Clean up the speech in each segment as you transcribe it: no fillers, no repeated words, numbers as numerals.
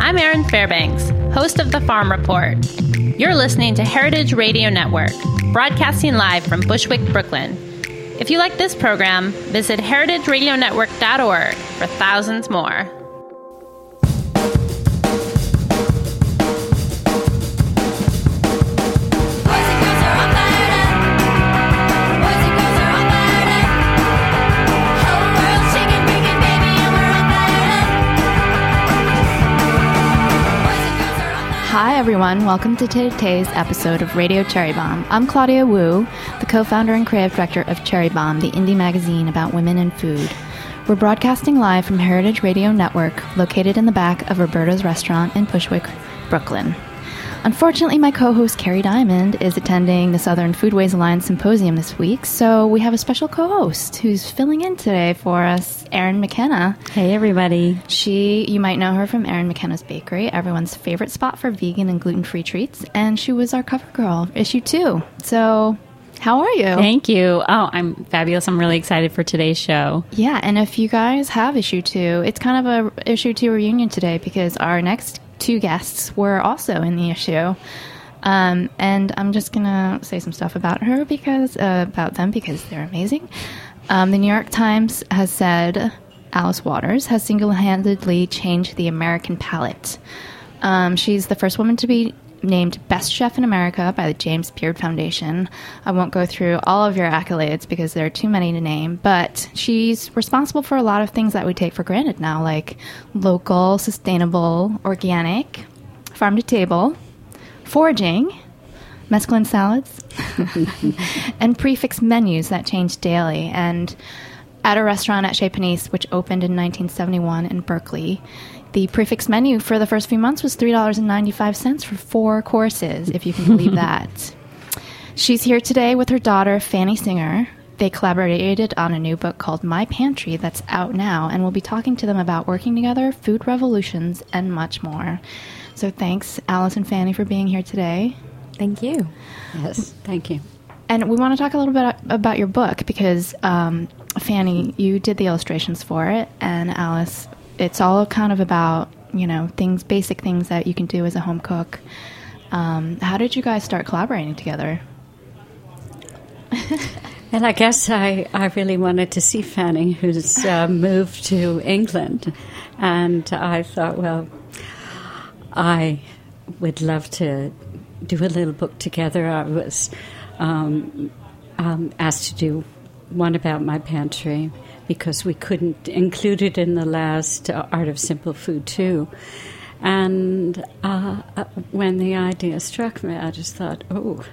I'm Erin Fairbanks, host of The Farm Report. You're listening to Heritage Radio Network, broadcasting live from Bushwick, Brooklyn. If you like this program, visit heritageradionetwork.org for thousands more. Hi everyone, welcome to today's episode of Radio Cherry Bomb. I'm Claudia Wu, the co-founder and creative director of Cherry Bomb, the indie magazine about women and food. We're broadcasting live from Heritage Radio Network, located in the back of Roberta's Restaurant in Bushwick, Brooklyn. Unfortunately, my co-host Carrie Diamond is attending the Southern Foodways Alliance Symposium this week, so we have a special co-host who's filling in today for us, Erin McKenna. Hey, everybody. You might know her from Erin McKenna's Bakery, everyone's favorite spot for vegan and gluten-free treats, and she was our cover girl, issue 2. So, how are you? Thank you. Oh, I'm fabulous. I'm really excited for today's show. Yeah, and if you guys have issue 2, it's kind of a issue 2 reunion today because our next 2 guests were also in the issue. And I'm just going to say some stuff about them because they're amazing. The New York Times has said Alice Waters has single-handedly changed the American palate. She's the first woman to be named Best Chef in America by the James Beard Foundation. I won't go through all of your accolades because there are too many to name, but she's responsible for a lot of things that we take for granted now, like local, sustainable, organic, farm to table, foraging, mesclun salads, and prefix menus that change daily. And at a restaurant at Chez Panisse, which opened in 1971 in Berkeley, the prefix menu for the first few months was $3.95 for 4 courses, if you can believe that. She's here today with her daughter, Fanny Singer. They collaborated on a new book called My Pantry that's out now, and we'll be talking to them about working together, food revolutions, and much more. So thanks, Alice and Fanny, for being here today. Thank you. Yes, thank you. And we want to talk a little bit about your book because, Fanny, you did the illustrations for it, and Alice, it's all kind of about, basic things that you can do as a home cook. How did you guys start collaborating together? And I guess I really wanted to see Fanny, who's moved to England. And I thought, well, I would love to do a little book together. I was asked to do one about my pantry because we couldn't include it in the last Art of Simple Food, too. And when the idea struck me, I just thought,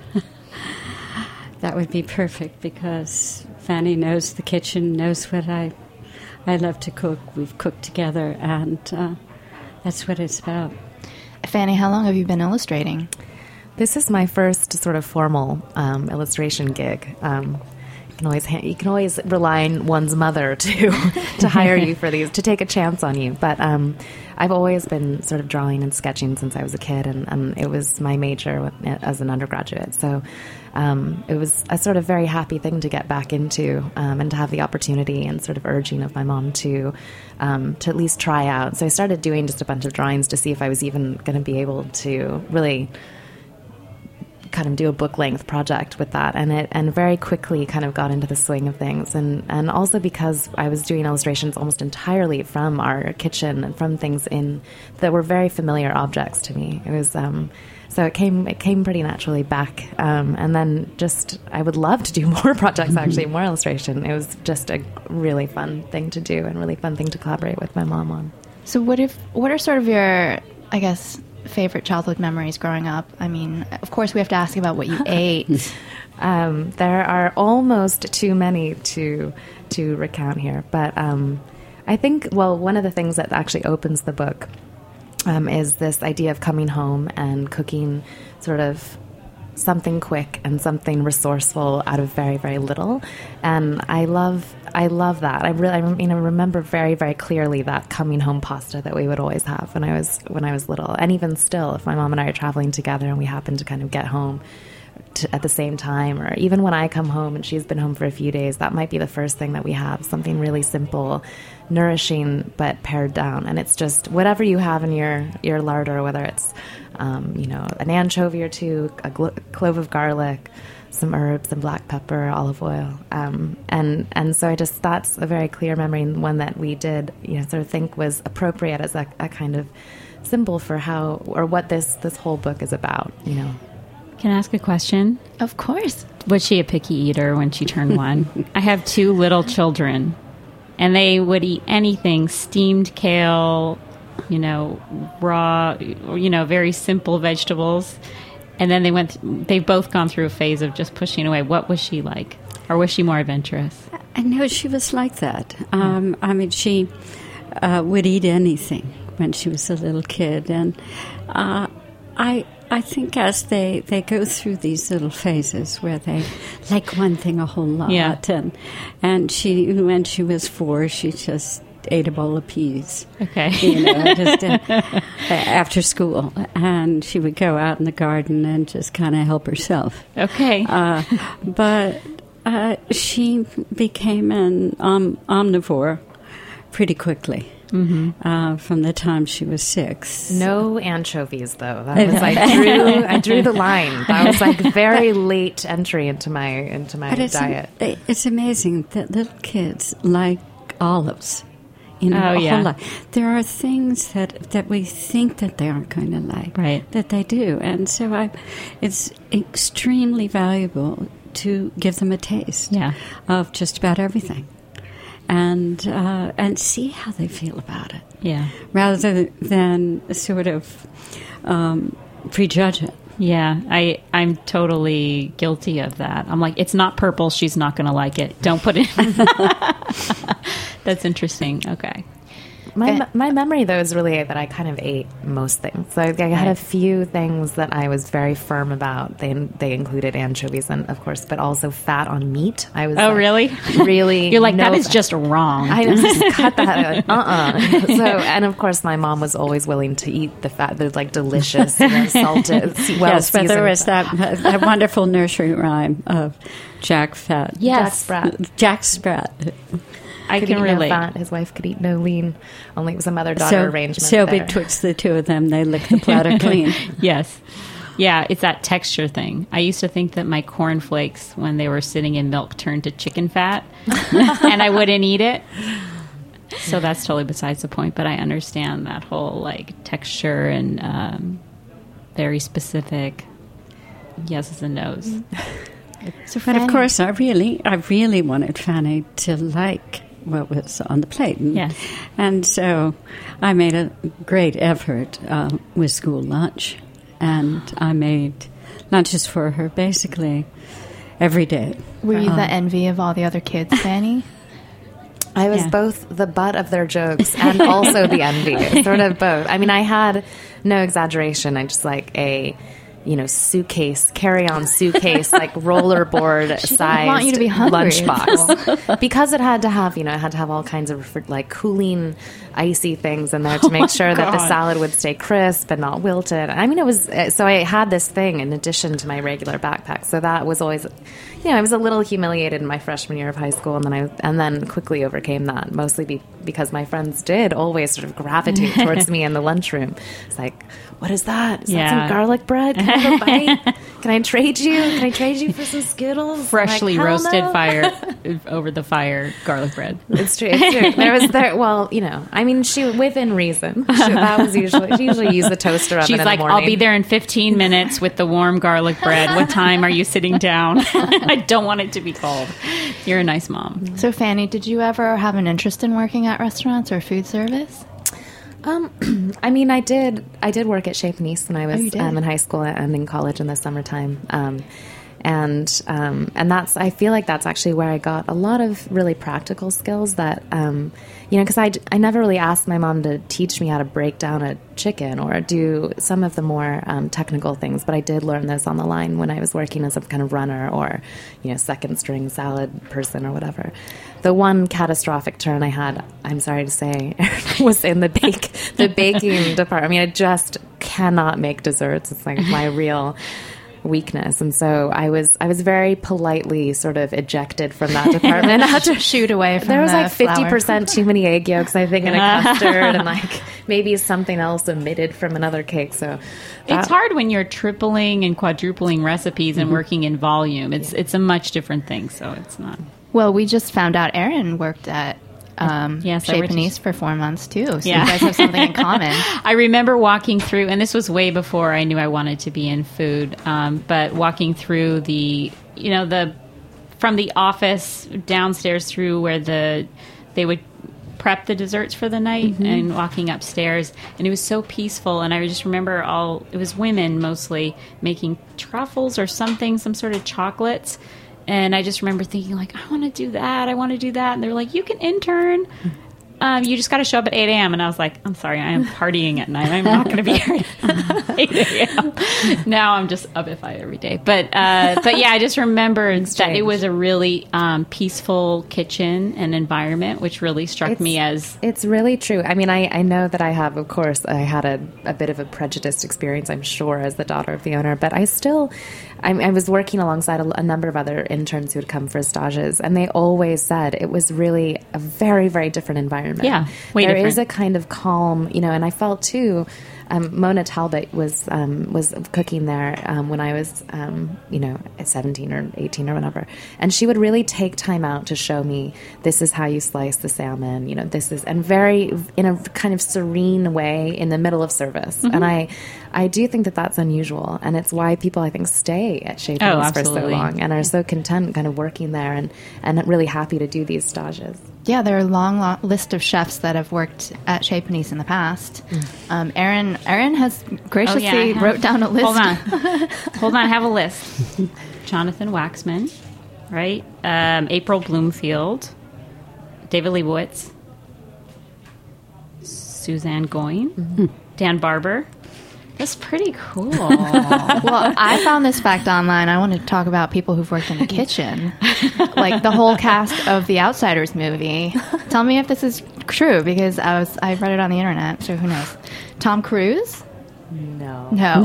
that would be perfect because Fanny knows the kitchen, knows what I love to cook. We've cooked together, and that's what it's about. Fanny, how long have you been illustrating? This is my first sort of formal illustration gig. You can always rely on one's mother to hire you for these, to take a chance on you. But I've always been sort of drawing and sketching since I was a kid, and it was my major as an undergraduate. So it was a sort of very happy thing to get back into and to have the opportunity and sort of urging of my mom to at least try out. So I started doing just a bunch of drawings to see if I was even going to be able to really kind of do a book-length project with that, and very quickly kind of got into the swing of things, and also because I was doing illustrations almost entirely from our kitchen and from things that were very familiar objects to me. It was so it came pretty naturally back, and then just I would love to do more projects, actually, more illustration. It was just a really fun thing to do and really fun thing to collaborate with my mom on. So what are sort of your, I guess, favorite childhood memories growing up? I mean, of course, we have to ask about what you ate. There are almost too many to recount here, but I think, one of the things that actually opens the book is this idea of coming home and cooking sort of something quick and something resourceful out of very, very little. And I love that. I remember very, very clearly that coming home pasta that we would always have when I was little. And even still, if my mom and I are traveling together and we happen to kind of get home at the same time, or even when I come home and she's been home for a few days, that might be the first thing that we have, something really simple, nourishing, but pared down. And it's just whatever you have in your larder, whether it's, an anchovy or two, a clove of garlic, some herbs, some black pepper, olive oil. And so that's a very clear memory, and one that we did, sort of think was appropriate as a kind of symbol for how, or what this whole book is about, Can I ask a question? Of course. Was she a picky eater when she turned 1? I have 2 little children, and they would eat anything, steamed kale, raw, very simple vegetables. And then they've both gone through a phase of just pushing away. What was she like? Or was she more adventurous? I know she was like that. She would eat anything when she was a little kid. And I think as they go through these little phases where they like one thing a whole lot, and she, when she was 4, she just ate a bowl of peas. Okay. Just after school, and she would go out in the garden and just kind of help herself. Okay. But she became an omnivore pretty quickly. Mm-hmm. From the time she was 6. No anchovies, though. That was I drew the line. That was like very late entry into my diet. It's amazing that little kids like olives. A whole lot. There are things that we think that they aren't going to like, right? That they do, and so it's extremely valuable to give them a taste of just about everything. And see how they feel about it. Yeah. Rather than sort of prejudge it. Yeah, I'm totally guilty of that. I'm like, it's not purple, she's not going to like it. Don't put it in. That's interesting. Okay. My memory, though, is really that I kind of ate most things. So I had a few things that I was very firm about. They included anchovies, and of course, but also fat on meat. I was really? Really? You're like, that is just wrong. I just cut that. So, and of course, my mom was always willing to eat the fat, the like delicious, salted, yes, but there was that wonderful nursery rhyme of Jack Fat. Yes. Jack Sprat. I can relate. No fat. His wife could eat no lean. Only it was a mother-daughter arrangement. So betwixt the two of them, they lick the platter clean. Yes. Yeah, it's that texture thing. I used to think that my cornflakes, when they were sitting in milk, turned to chicken fat, and I wouldn't eat it. So that's totally besides the point, but I understand that whole, like, texture and very specific yeses and nos. So, but of course, I really wanted Fanny to like what was on the plate. And so I made a great effort with school lunch. And I made lunches for her basically every day. Were you the envy of all the other kids, Fanny? I was both the butt of their jokes and also the envy. Sort of both. I mean, I had, no exaggeration, I just like a... suitcase, carry-on suitcase, like rollerboard sized lunchbox, because it had to have all kinds of like cooling, icy things in there to make sure that the salad would stay crisp and not wilted. I mean, it was so I had this thing in addition to my regular backpack. So that was always, I was a little humiliated in my freshman year of high school, and then quickly overcame that, mostly because my friends did always sort of gravitate towards me in the lunchroom. It's like, what is that? Is that some garlic bread? Can I have a bite? Can I trade you? Can I trade you for some Skittles? Freshly roasted over the fire garlic bread. It's true. Well, I mean, she within reason. She usually used the toaster oven. She's in like, the morning. I'll be there in 15 minutes with the warm garlic bread. What time are you sitting down? I don't want it to be cold. You're a nice mom. So, Fanny, did you ever have an interest in working at restaurants or food service? I mean, I did work at Chez Panisse when I was in high school and in college in the summertime. And that's, I feel like that's actually where I got a lot of really practical skills that, because I never really asked my mom to teach me how to break down a chicken or do some of the more technical things, but I did learn those on the line when I was working as a kind of runner or, second string salad person or whatever. The one catastrophic turn I had, I'm sorry to say, was in the baking department. I mean, I just cannot make desserts. It's like my real weakness. And so I was very politely sort of ejected from that department. I had to shoot away from there was like flour. 50% too many egg yolks, I think, in a custard, and like maybe something else omitted from another cake. So it's hard when you're tripling and quadrupling recipes and working in volume. It's a much different thing. So it's not. Well, we just found out Erin worked at Yes, Chez Panisse for 4 months too. So Yeah. you guys have something in common. I remember walking through, and this was way before I knew I wanted to be in food, but walking through from the office downstairs through where they would prep the desserts for the night and walking upstairs, and it was so peaceful. And I just remember it was women mostly making truffles or something, some sort of chocolates. And I just remember thinking, like, I want to do that. And they were like, you can intern. You just got to show up at 8 a.m. And I was like, I'm sorry, I am partying at night. I'm not going to be here at 8 a.m. Now I'm just up at 5 every day. But yeah, I just remember that it was a really peaceful kitchen and environment, which really struck me as... It's really true. I mean, I know that I have, of course, I had a bit of a prejudiced experience, I'm sure, as the daughter of the owner. But I was working alongside a number of other interns who had come for stages, and they always said it was really a very, very different environment. Yeah, there is a kind of calm, and I felt too. Mona Talbot was cooking there when I was, 17 or 18 or whatever, and she would really take time out to show me, this is how you slice the salmon, this is, and very in a kind of serene way in the middle of service, and I do think that that's unusual, and it's why people, I think, stay at Chez Panisse for so long and are so content kind of working there and really happy to do these stages. Yeah, there are a long list of chefs that have worked at Chez Panisse in the past. Erin has graciously wrote down a list. Hold on, I have a list. Jonathan Waxman, right? April Bloomfield, David Leibowitz, Suzanne Goyne, Dan Barber. That's pretty cool. Well, I found this fact online. I wanted to talk about people who've worked in the kitchen. Like the whole cast of the Outsiders movie. Tell me if this is true, because I read it on the internet, so who knows. Tom Cruise? No.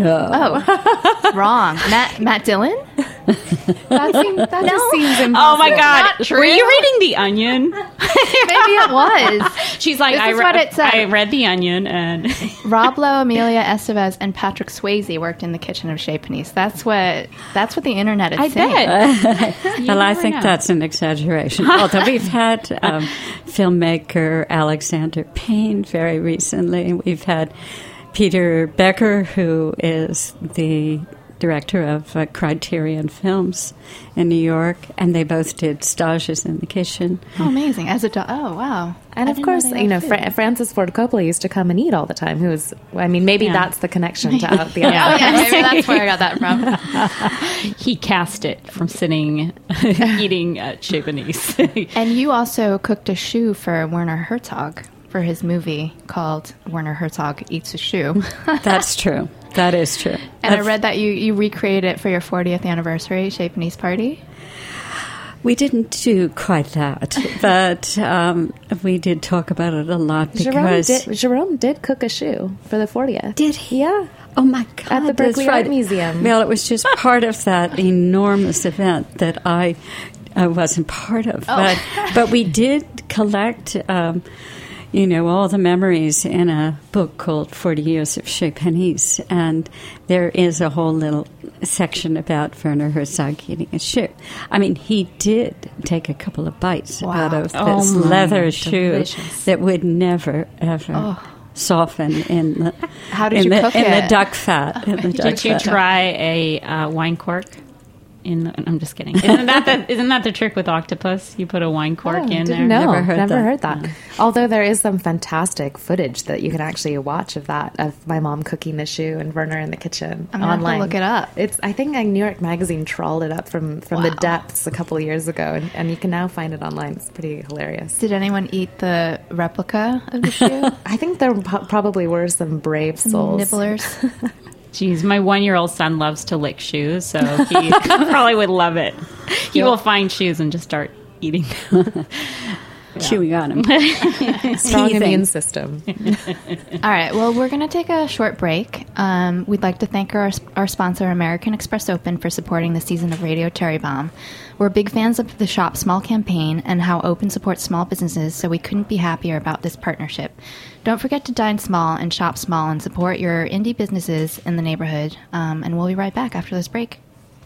Oh, wrong. Matt Dillon? That just seems impossible. Oh my God! Not true. Were you reading The Onion? Maybe it was. She's like, This is what it said. I read The Onion, and Rob Lowe, Amelia Estevez, and Patrick Swayze worked in the kitchen of Chez Panisse. That's what the internet is saying. bet. Well, I think that's an exaggeration. Although we've had filmmaker Alexander Payne very recently. We've had Peter Becker, who is the director of Criterion Films in New York, and they both did stages in the kitchen. Oh, amazing. Oh, wow. And of course, Francis Ford Coppola used to come and eat all the time. Maybe that's the connection to out the maybe that's where I got that from. He cast it from sitting eating at Chez Panisse. And you also cooked a shoe for Werner Herzog for his movie called Werner Herzog Eats a Shoe. That's true. That is true. And I read that you recreated it for your 40th anniversary Chez Panisse party. We didn't do quite that, but we did talk about it a lot because Jerome did cook a shoe for the 40th. Did he? Yeah. Oh my God! At the Berkeley Art Museum. Well, it was just part of that enormous event that I wasn't part of, but we did collect. All the memories in a book called 40 Years of Chez Panisse. And there is a whole little section about Werner Herzog eating a shoe. I mean, he did take a couple of bites out of this leather shoe that would never, ever soften in the How did you cook it? In the duck fat. Did you try a wine cork? I'm just kidding. Isn't that the trick with octopus? You put a wine cork in there. No, Never heard that. Although there is some fantastic footage that you can actually watch of my mom cooking the shoe and Werner in the kitchen I'm gonna online. have to look it up. I think New York Magazine trawled it up from the depths a couple of years ago, and you can now find it online. It's pretty hilarious. Did anyone eat the replica of the shoe? I think there probably were some brave souls. Nibblers. Jeez, my 1-year-old son loves to lick shoes, so he probably would love it. He will find shoes and just start eating them. chewing on them. Strong Teething. immune system. All right. Well, we're going to take a short break. We'd like to thank our sponsor, American Express Open, for supporting the season of Radio Cherry Bomb. We're big fans of the Shop Small campaign and how Open supports small businesses, so we couldn't be happier about this partnership. Don't forget to dine small and shop small and support your indie businesses in the neighborhood. And we'll be right back after this break.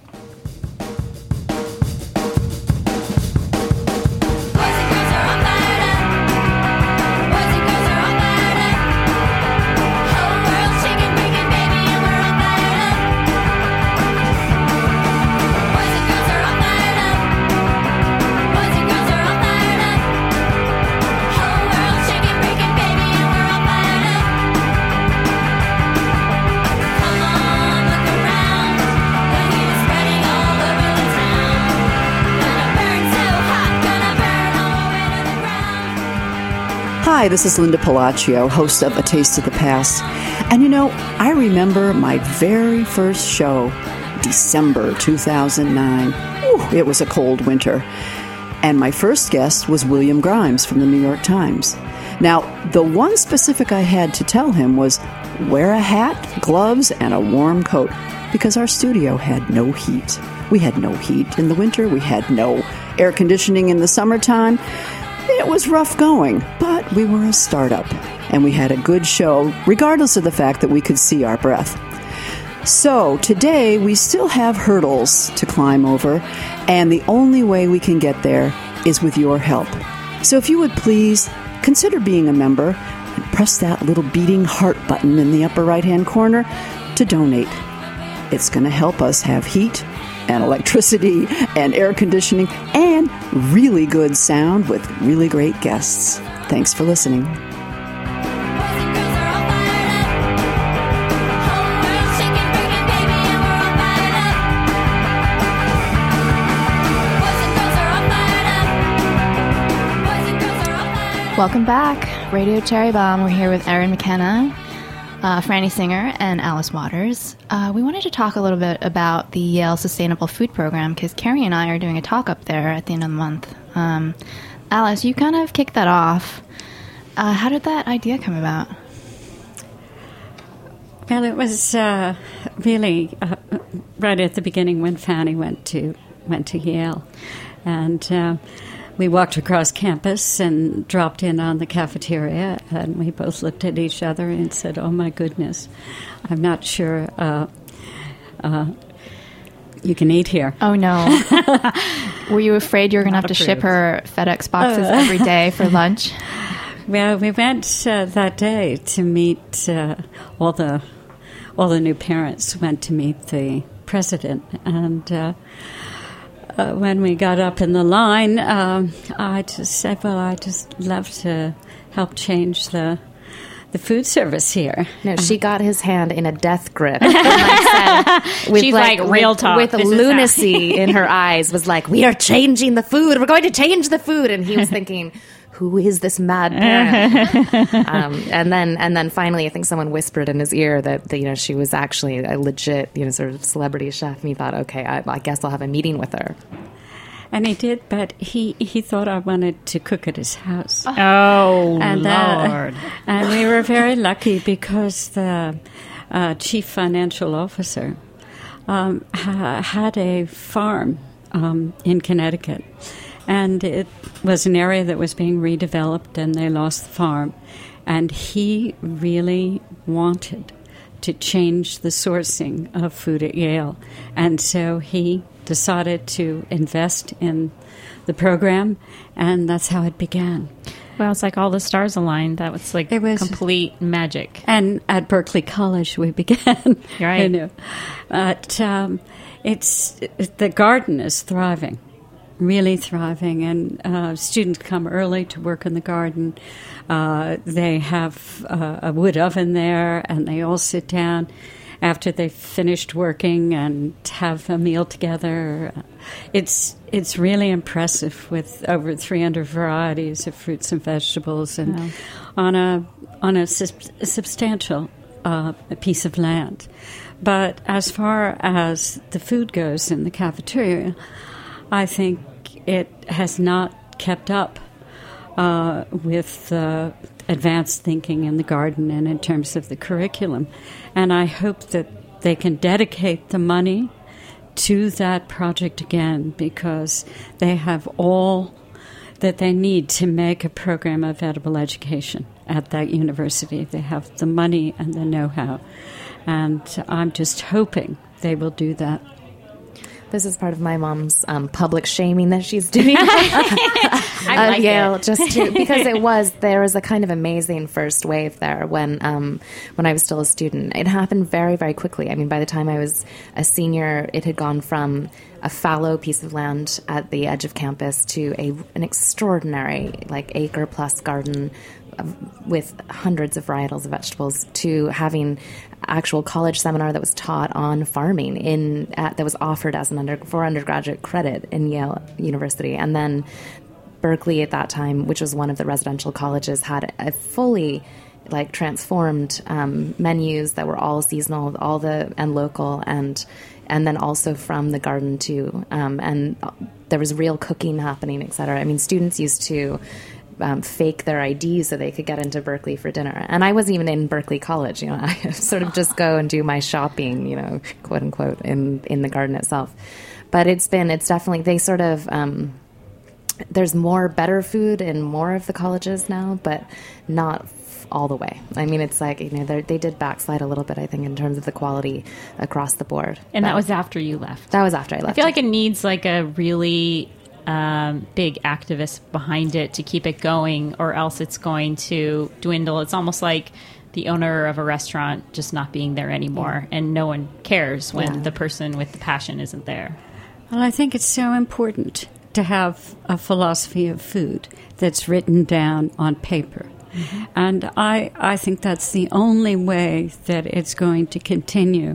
Hi, this is Linda Palaccio, host of A Taste of the Past. And you know, I remember my very first show, December 2009. Ooh, it was a cold winter. And my first guest was William Grimes from the New York Times. Now, the one specific I had to tell him was wear a hat, gloves, and a warm coat, because our studio had no heat. We had no heat in the winter. We had no air conditioning in the summertime. It was rough going, but we were a startup, and we had a good show, regardless of the fact that we could see our breath. So today, we still have hurdles to climb over, and the only way we can get there is with your help. So if you would please consider being a member and press that little beating heart button in the upper right-hand corner to donate. It's going to help us have heat and electricity and air conditioning and really good sound with really great guests. Thanks for listening. Welcome back. Radio Cherry Bomb. We're here with Erin McKenna, Franny Singer, and Alice Waters. We wanted to talk a little bit about the Yale Sustainable Food Program because Carrie and I are doing a talk up there at the end of the month. Alice, you kind of kicked that off. How did that idea come about? Well, it was really right at the beginning when Fanny went to Yale, and we walked across campus and dropped in on the cafeteria, and we both looked at each other and said, "Oh my goodness, I'm not sure you can eat here." Oh no! Were you afraid you were going to have to ship her FedEx boxes every day for lunch? Well, we went that day to meet all the new parents. Went to meet the president, and when we got up in the line, I just said, "Well, I just love to help change the food service here." No, she got his hand in a death grip. She's like real talk. With lunacy in her eyes, was like, "We are changing the food. We're going to change the food." And he was thinking, who is this mad parent? And then finally, I think someone whispered in his ear that she was actually a legit sort of celebrity chef, and he thought, okay, I guess I'll have a meeting with her. And he did, but he thought I wanted to cook at his house. Oh, and, Lord. And we were very lucky because the chief financial officer had a farm in Connecticut. And it was an area that was being redeveloped, and they lost the farm. And he really wanted to change the sourcing of food at Yale. And so he decided to invest in the program, and that's how it began. Well, it's like all the stars aligned. That was like complete magic. And at Berkeley College we began. Right. But the garden is thriving. Really thriving, and students come early to work in the garden. They have a wood oven there, and they all sit down after they've finished working and have a meal together. It's really impressive with over 300 varieties of fruits and vegetables, and on a substantial piece of land. But as far as the food goes in the cafeteria, I think it has not kept up with advanced thinking in the garden and in terms of the curriculum. And I hope that they can dedicate the money to that project again, because they have all that they need to make a program of edible education at that university. They have the money and the know-how. And I'm just hoping they will do that. This is part of my mom's public shaming that she's doing I like Yale, it. because there was a kind of amazing first wave there when I was still a student. It happened very, very quickly. I mean, by the time I was a senior, it had gone from a fallow piece of land at the edge of campus to an extraordinary, like, acre-plus garden with hundreds of varietals of vegetables, to having actual college seminar that was taught on farming that was offered as for undergraduate credit in Yale University. And then Berkeley at that time, which was one of the residential colleges, had a fully transformed menus that were all seasonal, and local, and then also from the garden too. And there was real cooking happening, et cetera. I mean, students used to fake their IDs so they could get into Berkeley for dinner. And I wasn't even in Berkeley College. I sort of just go and do my shopping, quote unquote, in the garden itself. But it's definitely, they sort of, there's more better food in more of the colleges now, but not all the way. I mean, it's like, they did backslide a little bit, I think, in terms of the quality across the board. And that was after you left. That was after I left. I feel like it needs a really big activist behind it to keep it going, or else it's going to dwindle. It's almost like the owner of a restaurant just not being there anymore, and no one cares when the person with the passion isn't there. Well, I think it's so important to have a philosophy of food that's written down on paper. Mm-hmm. And I think that's the only way that it's going to continue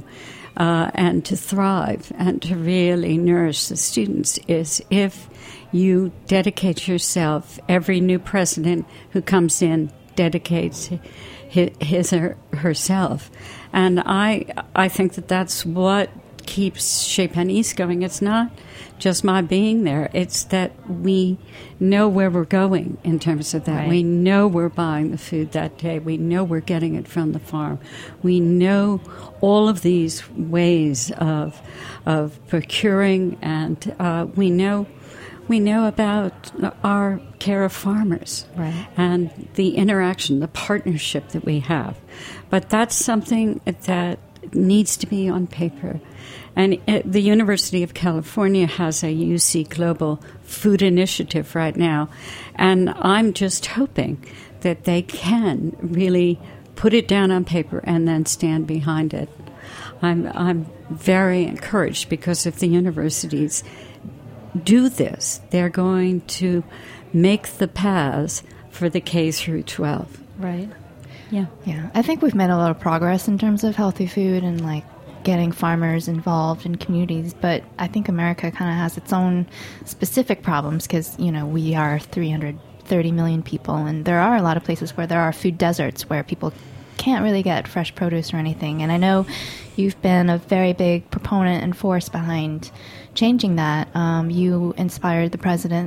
and to thrive and to really nourish the students, is if you dedicate yourself. Every new president who comes in dedicates his or herself. And I think that that's what keeps Chez Panisse going. It's not just my being there. It's that we know where we're going in terms of that. Right. We know we're buying the food that day. We know we're getting it from the farm. We know all of these ways of procuring, and we know about our care of farmers, right, and the interaction, the partnership that we have. But that's something that needs to be on paper. And the University of California has a UC Global Food Initiative right now, and I'm just hoping that they can really put it down on paper and then stand behind it. I'm very encouraged, because if the universities do this, they're going to make the paths for the K through 12. Right. Yeah. I think we've made a lot of progress in terms of healthy food and getting farmers involved in communities, but I think America kind of has its own specific problems, because we are 330 million people, and there are a lot of places where there are food deserts where people can't really get fresh produce or anything. And I know you've been a very big proponent and force behind changing that. You inspired the President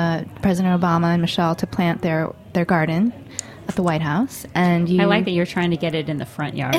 Obama and Michelle to plant their garden at the White House, and I like that you're trying to get it in the front yard.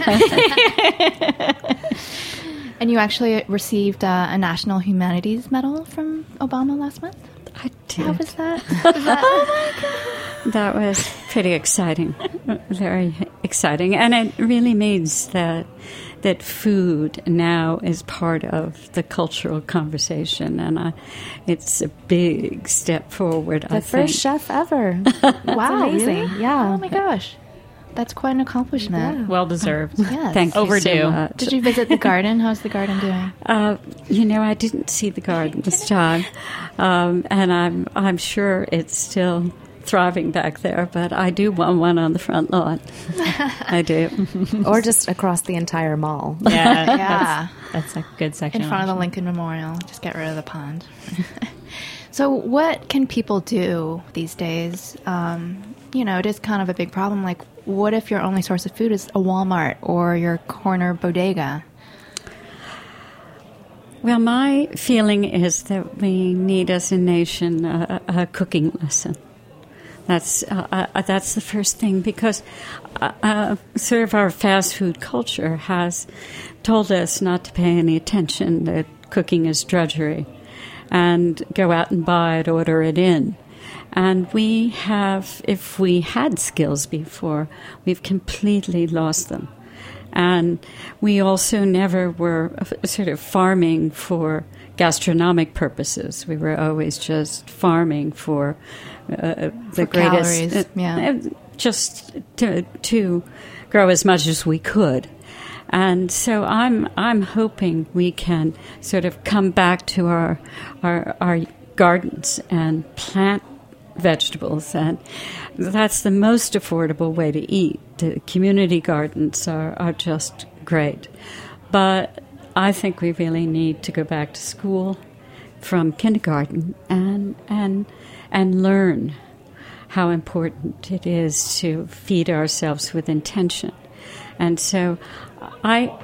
And you actually received a National Humanities Medal from Obama last month. I did. How was that? Oh my God. That was pretty exciting, very exciting, and it really means that food now is part of the cultural conversation, and it's a big step forward. The first chef ever. Wow, amazing! Yeah. Oh my gosh, that's quite an accomplishment. Yeah. Well deserved. Yes. Thank you Overdue. so much. Did you visit the garden? How's the garden doing? I didn't see the garden this time, and I'm sure it's still thriving back there, but I do want one on the front lawn. I do. Or just across the entire mall. Yeah. That's a good section. In front of the Lincoln Memorial. Just get rid of the pond. So what can people do these days? It is kind of a big problem. What if your only source of food is a Walmart or your corner bodega? Well, my feeling is that we need, as a nation, a cooking lesson. That's the first thing, because sort of our fast food culture has told us not to pay any attention, that cooking is drudgery, and go out and buy it, order it in. And we have, if we had skills before, we've completely lost them. And we also never were sort of farming for gastronomic purposes. We were always just farming for the greatest, calories, just to grow as much as we could. And so I'm hoping we can sort of come back to our gardens and plant vegetables, and that's the most affordable way to eat. The community gardens are just great. But I think we really need to go back to school from kindergarten and learn how important it is to feed ourselves with intention. And so I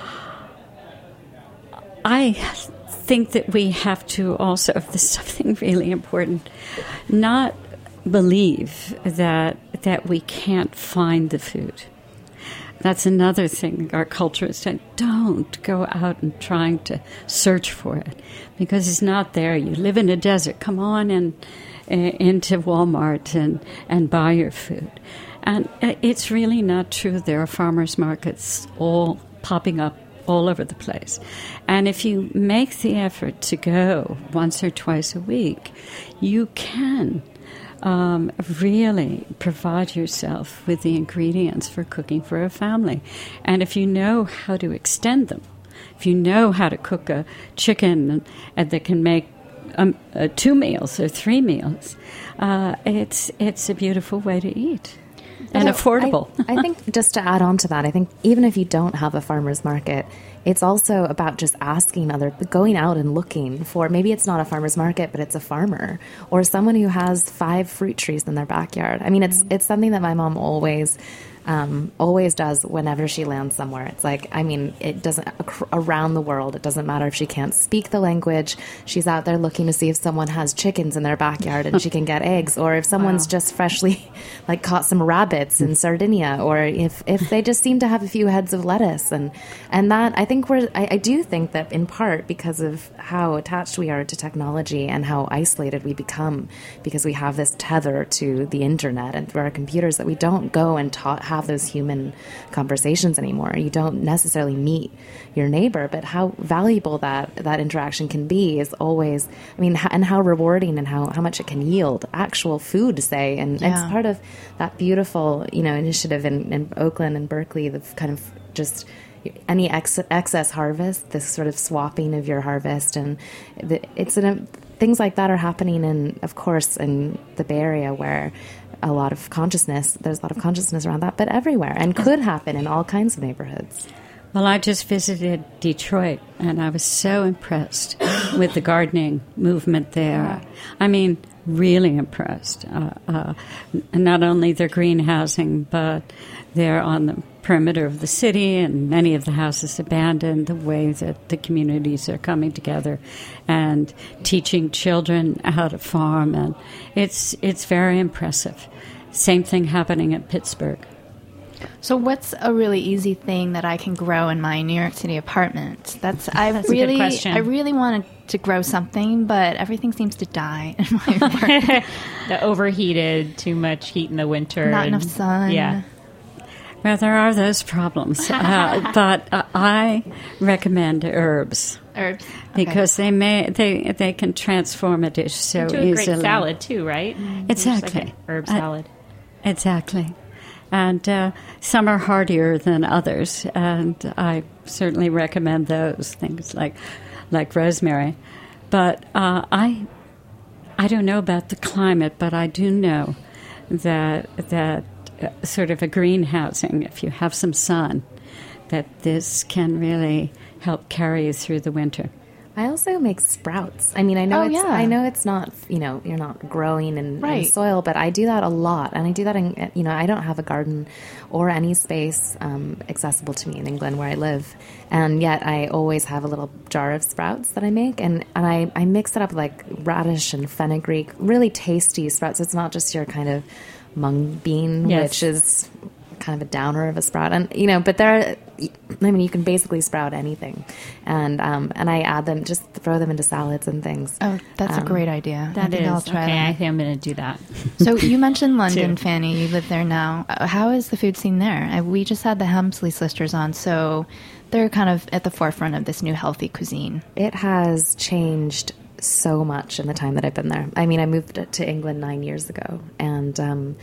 think that we have to also, if this is something really important, not believe that we can't find the food. That's another thing our culture is saying. Don't go out and trying to search for it, because it's not there. You live in a desert. Come on into Walmart and buy your food. And it's really not true. There are farmers markets all popping up all over the place. And if you make the effort to go once or twice a week, you can really provide yourself with the ingredients for cooking for a family. And if you know how to extend them, if you know how to cook a chicken and that can make 2 meals or 3 meals, it's a beautiful way to eat. And affordable. I think just to add on to that, I think even if you don't have a farmer's market, it's also about just going out and looking for, maybe it's not a farmer's market, but it's a farmer or someone who has 5 fruit trees in their backyard. I mean, it's something that my mom always does whenever she lands somewhere. It's like, I mean, it doesn't, around the world, it doesn't matter if she can't speak the language. She's out there looking to see if someone has chickens in their backyard and she can get eggs, or if someone's just freshly caught some rabbits in Sardinia, or if they just seem to have a few heads of lettuce. And that, I think I do think that in part because of how attached we are to technology and how isolated we become because we have this tether to the internet and through our computers, that we don't go and have those human conversations anymore. You don't necessarily meet your neighbor, but how valuable that interaction can be is always, I mean, and how rewarding and how much it can yield actual food, say. And it's part of that beautiful, initiative in Oakland and Berkeley, the kind of just any excess harvest, this sort of swapping of your harvest. And things like that are happening of course, in the Bay Area, where there's a lot of consciousness around that, but everywhere, and could happen in all kinds of neighborhoods. Well, I just visited Detroit, and I was so impressed with the gardening movement there. I mean, really impressed. Not only their greenhousing, but they're on the perimeter of the city, and many of the houses abandoned, the way that the communities are coming together and teaching children how to farm, and it's very impressive. Same thing happening at Pittsburgh. So what's a really easy thing that I can grow in my New York City apartment? That's a good question. I really wanted to grow something, but everything seems to die in my apartment. The overheated, too much heat in the winter. Not enough sun. Yeah. Well, there are those problems, but I recommend herbs. Herbs, because they can transform a dish so into easily. A great salad too, right? Exactly, like herb salad. Exactly, and some are hardier than others, and I certainly recommend those things like rosemary. But I don't know about the climate, but I do know that sort of a greenhousing, if you have some sun, that this can really help carry you through the winter. I also make sprouts. I mean, I know I know it's not, you're not growing in soil, but I do that a lot. And I do that in, I don't have a garden or any space accessible to me in England where I live. And yet I always have a little jar of sprouts that I make. And I mix it up with like radish and fenugreek, really tasty sprouts. It's not just your kind of mung bean, which is kind of a downer of a sprout, and but you can basically sprout anything, and I add them, just throw them into salads and things. Oh, that's a great idea. That is. I'll try that. I think I'm going to do that. So you mentioned London, Fanny. You live there now. How is the food scene there? We just had the Hemsley sisters on, so they're kind of at the forefront of this new healthy cuisine. It has changed so much in the time that I've been there. I mean, I moved to England 9 years ago, and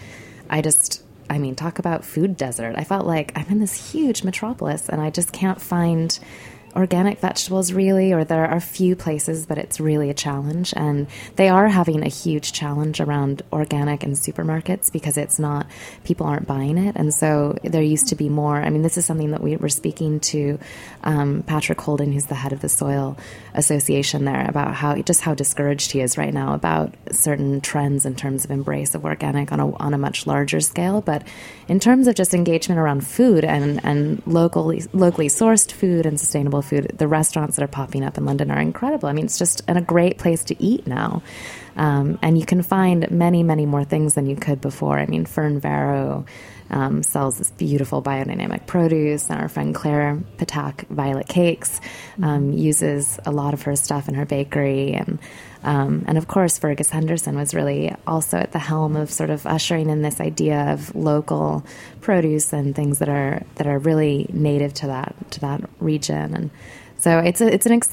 talk about food desert. I felt like I'm in this huge metropolis and I just can't find organic vegetables really, or there are a few places, but it's really a challenge. And they are having a huge challenge around organic in supermarkets because people aren't buying it. And so there used to be more. I mean, this is something that we were speaking to Patrick Holden, who's the head of the Soil Association there, about how discouraged he is right now about certain trends in terms of embrace of organic on a much larger scale. But in terms of just engagement around food and locally sourced food and sustainable food, the restaurants that are popping up in London are incredible. I mean, it's just a great place to eat now. And you can find many, many more things than you could before. I mean, Fern Varro sells this beautiful biodynamic produce, and our friend Claire Patak Violet Cakes uses a lot of her stuff in her bakery. And of course, Fergus Henderson was really also at the helm of sort of ushering in this idea of local produce and things that are really native to that region. And so it's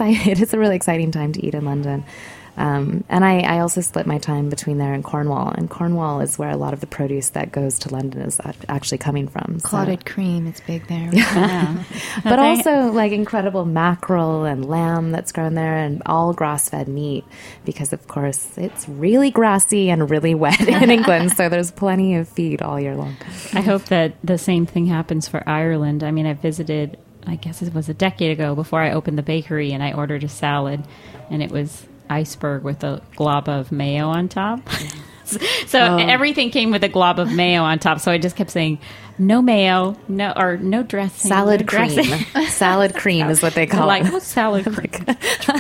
a really exciting time to eat in London. And I also split my time between there and Cornwall. And Cornwall is where a lot of the produce that goes to London is actually coming from. Clotted cream is big there. Yeah. But also like incredible mackerel and lamb that's grown there, and all grass-fed meat, because of course it's really grassy and really wet in England. So there's plenty of feed all year long. I hope that the same thing happens for Ireland. I mean, I visited, I guess it was a decade ago, before I opened the bakery, and I ordered a salad, and it was iceberg with a glob of mayo on top. So everything came with a glob of mayo on top. So I just kept saying, no mayo, no dressing. Salad no cream. Dressing. Salad cream is what they call it. Like, salad cream.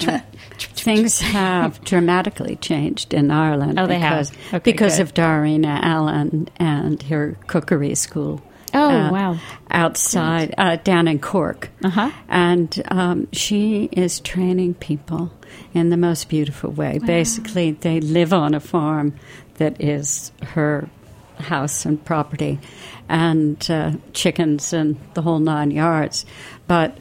Things have dramatically changed in Ireland. Oh, they have. Okay, because good. of Darina Allen and her cookery school. Oh, wow. Outside, down in Cork. Uh-huh. And she is training people in the most beautiful way. Wow. Basically, they live on a farm that is her house and property, and chickens and the whole 9 yards. But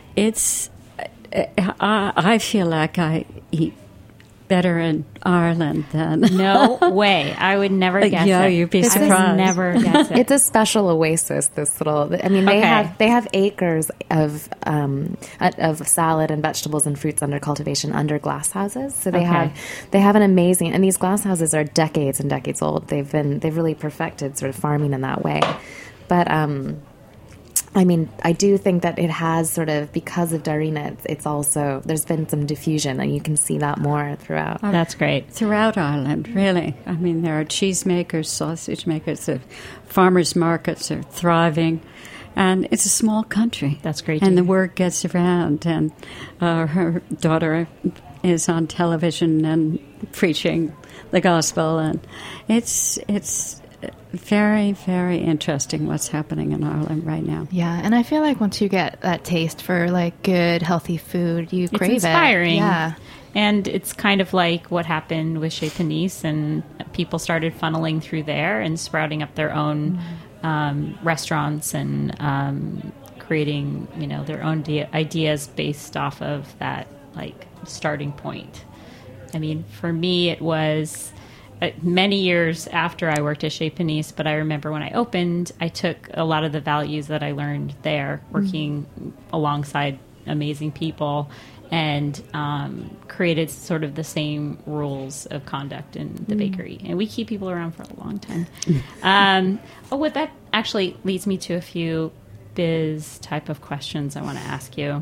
I feel like I eat better in Ireland than... No way. I would never guess it. Yeah, you'd be surprised. I would never guess it. It's a special oasis, this little... I mean, they have acres of salad and vegetables and fruits under cultivation under glass houses. So they have an amazing... And these glass houses are decades and decades old. They've really perfected sort of farming in that way. But... I mean, I do think that it has sort of, because of Darina, it's also, there's been some diffusion, and you can see that more throughout. That's great. Throughout Ireland, really. I mean, there are cheese makers, sausage makers, the farmers' markets are thriving, and it's a small country. That's great. And the word gets around, and her daughter is on television and preaching the gospel, and it's very, very interesting what's happening in Ireland right now. Yeah, and I feel like once you get that taste for like good, healthy food, you crave it. It's inspiring. Yeah. And it's kind of like what happened with Chez Panisse, and people started funneling through there and sprouting up their own restaurants and creating, their own ideas based off of that, like, starting point. I mean, for me, it was... many years after I worked at Chez Panisse, but I remember when I opened, I took a lot of the values that I learned there, working alongside amazing people, and created sort of the same rules of conduct in the bakery. And we keep people around for a long time. What that actually leads me to a few biz type of questions I want to ask you.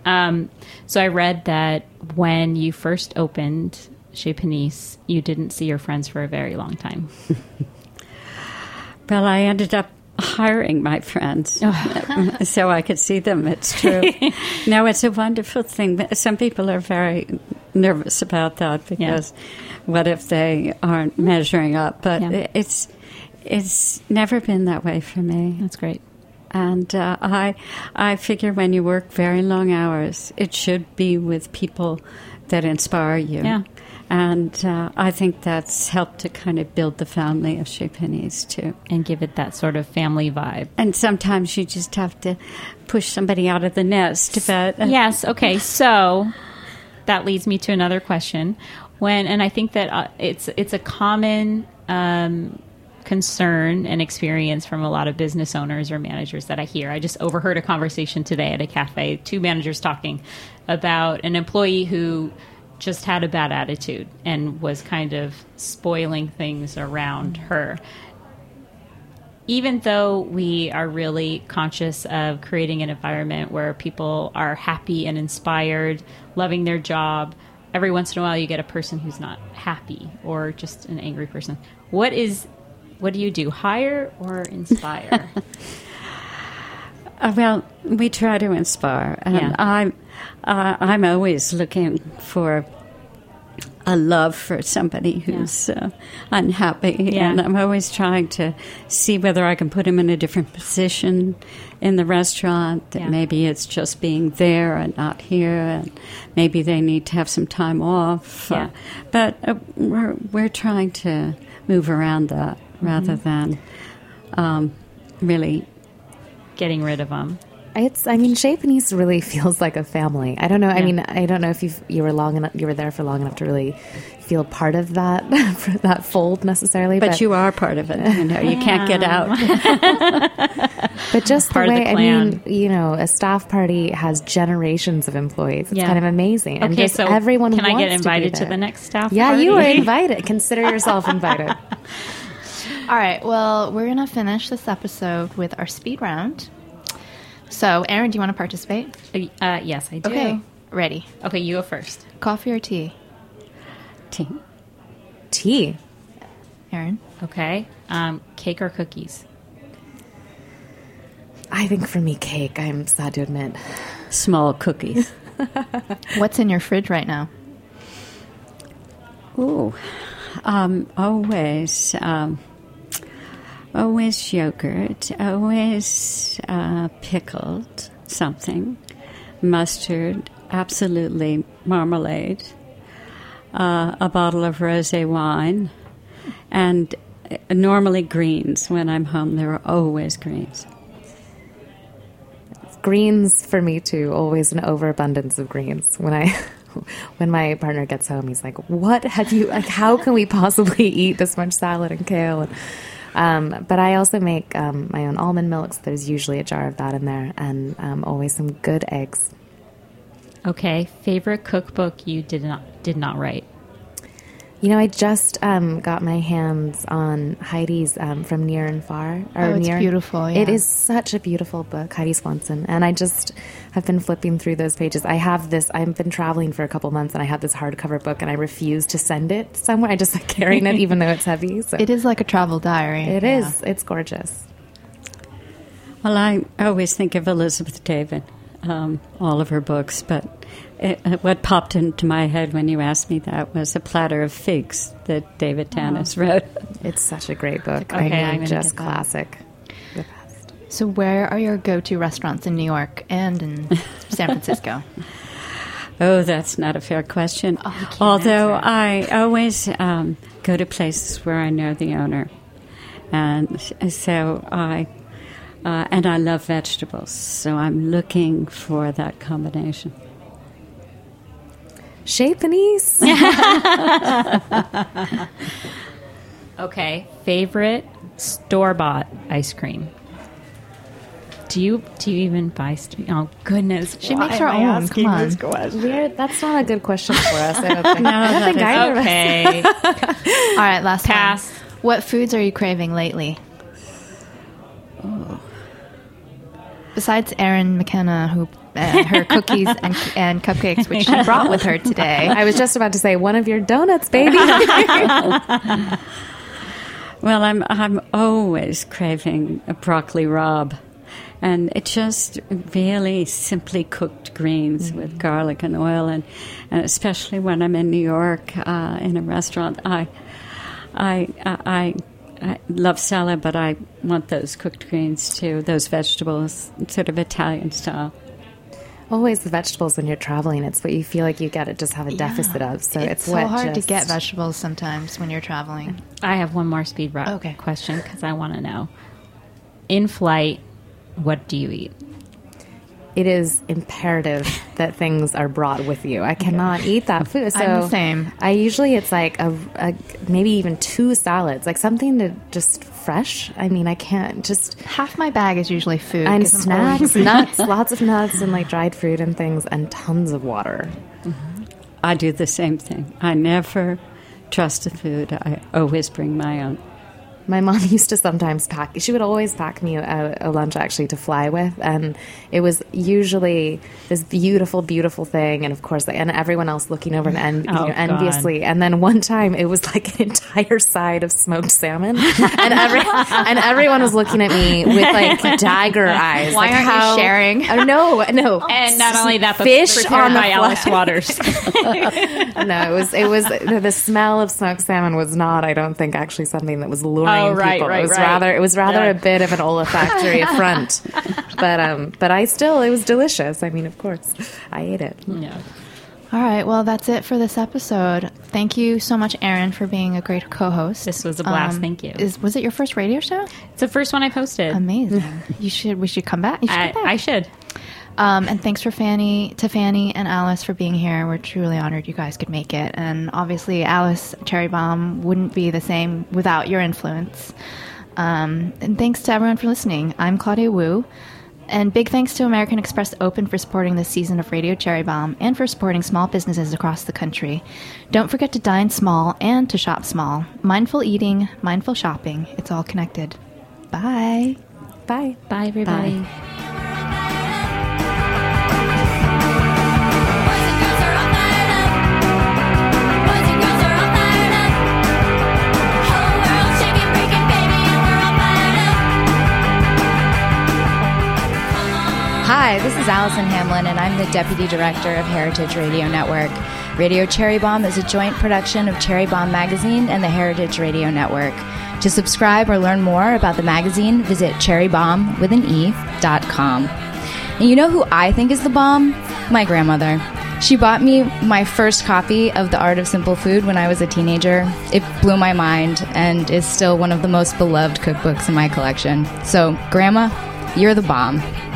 So I read that when you first opened Chez Panisse, you didn't see your friends for a very long time. Well, I ended up hiring my friends so I could see them. It's true. No, it's a wonderful thing. Some people are very nervous about that because what if they aren't measuring up? But it's never been that way for me. That's great. And I figure when you work very long hours, it should be with people that inspire you. Yeah. And I think that's helped to kind of build the family of Chez Panisse, too. And give it that sort of family vibe. And sometimes you just have to push somebody out of the nest. But yes, okay. So that leads me to another question. And I think that it's a common concern and experience from a lot of business owners or managers that I hear. I just overheard a conversation today at a cafe, two managers talking about an employee who just had a bad attitude and was kind of spoiling things around her. Even though we are really conscious of creating an environment where people are happy and inspired, loving their job, every once in a while you get a person who's not happy or just an angry person. What do you do, hire or inspire? Well, we try to inspire. And I'm always looking for a love for somebody who's unhappy. And I'm always trying to see whether I can put him in a different position in the restaurant. That maybe it's just being there and not here. And maybe they need to have some time off. But we're trying to move around that rather than really getting rid of them. Chez Panisse really feels like a family. I don't know. I mean, I don't know if you were there for long enough to really feel part of that that fold necessarily. But you are part of it. You can't get out. But just part the way, of the clan. A staff party has generations of employees. It's kind of amazing. Okay, and just so everyone can I get wants invited to the next staff Yeah, party? you are invited. Consider yourself invited. All right. Well, we're going to finish this episode with our speed round. So, Erin, do you want to participate? Yes, I do. Okay. Ready. Okay, you go first. Coffee or tea? Tea. Tea. Erin? Okay. Cake or cookies? I think for me, cake. I'm sad to admit. Small cookies. What's in your fridge right now? Ooh. Always yogurt, always pickled something, mustard, absolutely marmalade, a bottle of rosé wine, and normally greens. When I'm home, there are always greens. Greens for me too. Always an overabundance of greens. When my partner gets home, he's like, "What have you? Like, how can we possibly eat this much salad and kale?" But I also make my own almond milks. There's usually a jar of that in there, and always some good eggs. Okay. Favorite cookbook you did not write? I just got my hands on Heidi's From Near and Far. It's beautiful. Yeah. It is such a beautiful book, Heidi Swanson. And I just have been flipping through those pages. I've been traveling for a couple months, and I have this hardcover book, and I refuse to send it somewhere. I just like carrying it, even though it's heavy. So. It is like a travel diary. It is. It's gorgeous. Well, I always think of Elizabeth David, all of her books, but what popped into my head when you asked me that was A Platter of Figs that David Tanis wrote. It's such a great book. Okay, I'm gonna just get that. classic. The best. So where are your go-to restaurants in New York and in San Francisco? Oh, that's not a fair question. Although I always go to places where I know the owner. And so and I love vegetables, so I'm looking for that combination. Chez Panisse. Okay. Favorite store-bought ice cream? Do you even buy? Oh goodness! She makes her own. Come on. That's not a good question for us. I don't think. Okay. All right, last Pass. one. What foods are you craving lately? besides Erin McKenna, who her cookies and cupcakes, which she brought with her today. I was just about to say, one of your donuts, baby. Well, I'm always craving a broccoli rabe. And it's just really simply cooked greens with garlic and oil. And especially when I'm in New York in a restaurant, I love salad, but I want those cooked greens too, those vegetables, sort of Italian style. Always the vegetables when you're traveling. It's what you feel like you got to just have a deficit of. So it's so hard to get vegetables sometimes when you're traveling. I have one more speed rock question because I want to know. In flight, what do you eat? It is imperative that things are brought with you. I cannot eat that food. So I'm the same. I usually, it's like a maybe even 2 salads, like something to just fresh. I mean, I can't just... Half my bag is usually food. And snacks, nuts, lots of nuts and like dried fruit and things, and tons of water. Mm-hmm. I do the same thing. I never trust the food. I always bring my own. My mom used to sometimes pack. She would always pack me a lunch actually to fly with, and it was usually this beautiful, beautiful thing. And of course, and everyone else looking over and enviously. God. And then one time, it was like an entire side of smoked salmon, and everyone was looking at me with like dagger eyes. Why like, aren't you sharing? Oh, no. And not only that, but fish prepared on by the Alice Waters. No, it was the smell of smoked salmon was not, I don't think, actually something that was luring. People. It was rather a bit of an olfactory affront, but it was delicious. I mean, of course, I ate it. Yeah. All right, well, that's it for this episode. Thank you so much, Erin, for being a great co-host. This was a blast. Thank you. Was it your first radio show? It's the first one I posted. Amazing. We should come back. I should. And thanks to Fanny and Alice for being here. We're truly honored you guys could make it. And obviously, Alice Cherry Bomb wouldn't be the same without your influence. And thanks to everyone for listening. I'm Claudia Wu. And big thanks to American Express Open for supporting this season of Radio Cherry Bomb and for supporting small businesses across the country. Don't forget to dine small and to shop small. Mindful eating, mindful shopping. It's all connected. Bye. Bye. Bye, everybody. Bye. Hi, this is Allison Hamlin, and I'm the Deputy Director of Heritage Radio Network. Radio Cherry Bomb is a joint production of Cherry Bomb Magazine and the Heritage Radio Network. To subscribe or learn more about the magazine, visit cherrybombwithane.com. And you know who I think is the bomb? My grandmother. She bought me my first copy of The Art of Simple Food when I was a teenager. It blew my mind and is still one of the most beloved cookbooks in my collection. So, Grandma, you're the bomb.